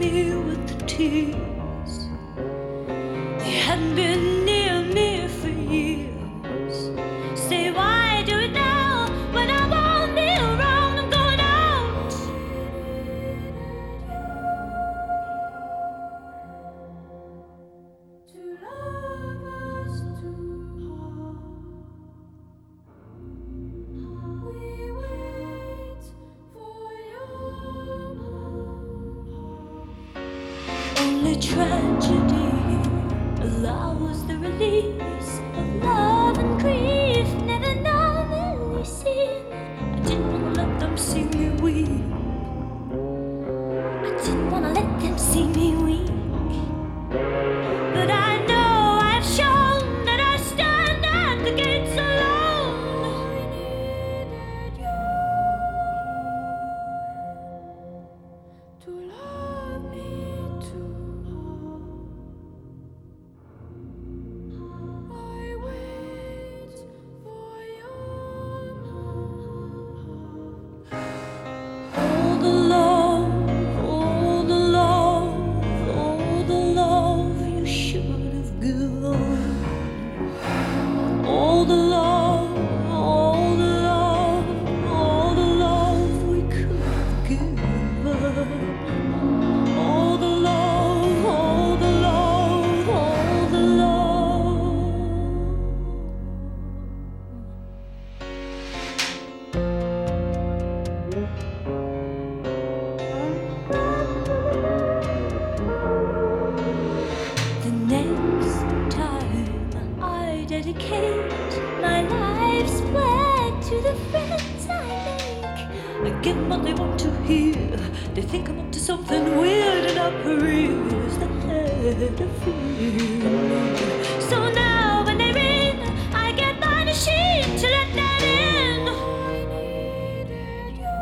me with the tears. You hadn't been near me for years. Say, why do it now when I won't be around? I'm going out. To love us too hard. We wait for your love. Only tragedy allows the release of love and grief, never normally seen. I didn't wanna let them see me weep. I didn't wanna let them see me weak. But I know I've shown that I stand at the gates alone. I needed you to love me too. I wait for your love. All the love, all the love, all the love you should have given. All the love, all the love, all the love we could have given. All the love, all the love, all the love. The next time I dedicate my life's work to the friends I make, I give them what they want to hear. They think I'm up to something weird, and up is the head of fear. So now when they ring, I get my machine to let them in. I needed you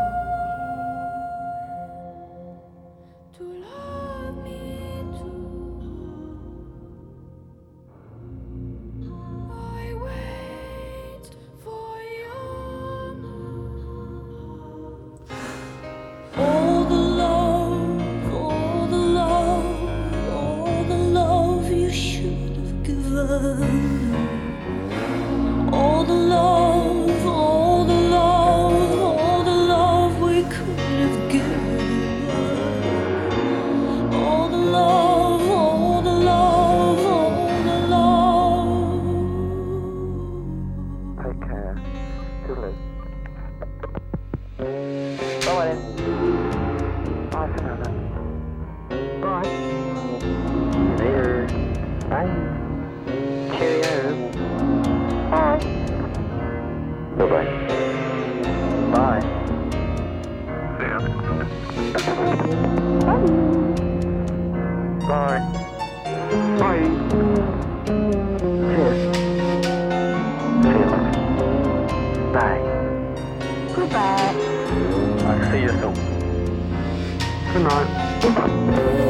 to love me too. I wait for your love. All the love, all the love, all the love you should have given. All the love, all the love, all the love we could have given. All the love, all the love, all the love. Take care. Toodaloo. Bye then. Bye, Fernanda. Bye. Later. Bye. Cheerio. Bye. Bye-bye. Bye. See ya. Bye. Bye. Cheers. See you later. Bye. Goodbye. I'll see you soon. Good night.